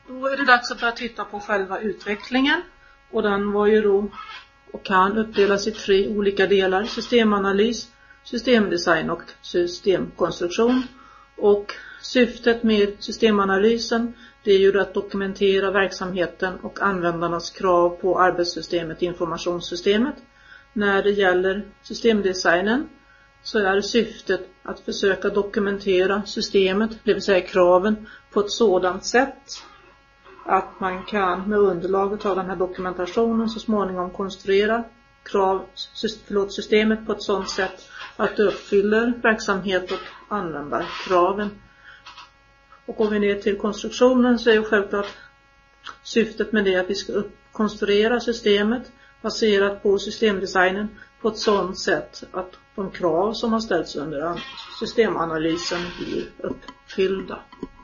Då är det dags att börja titta på själva utvecklingen. Och den var ju då och kan uppdelas i 3 olika delar: systemanalys, systemdesign och systemkonstruktion. Och syftet med systemanalysen, det är ju att dokumentera verksamheten och användarnas krav på arbetssystemet, informationssystemet. När det gäller systemdesignen så är syftet att försöka dokumentera systemet, det vill säga kraven, på ett sådant sätt att man kan med underlaget av den här dokumentationen så småningom konstruera systemet på ett sådant sätt att det uppfyller verksamhet och användarkraven. Och går vi ner till konstruktionen så är ju självklart syftet med det att vi ska konstruera systemet baserat på systemdesignen på ett sådant sätt att de krav som har ställts under systemanalysen blir uppfyllda.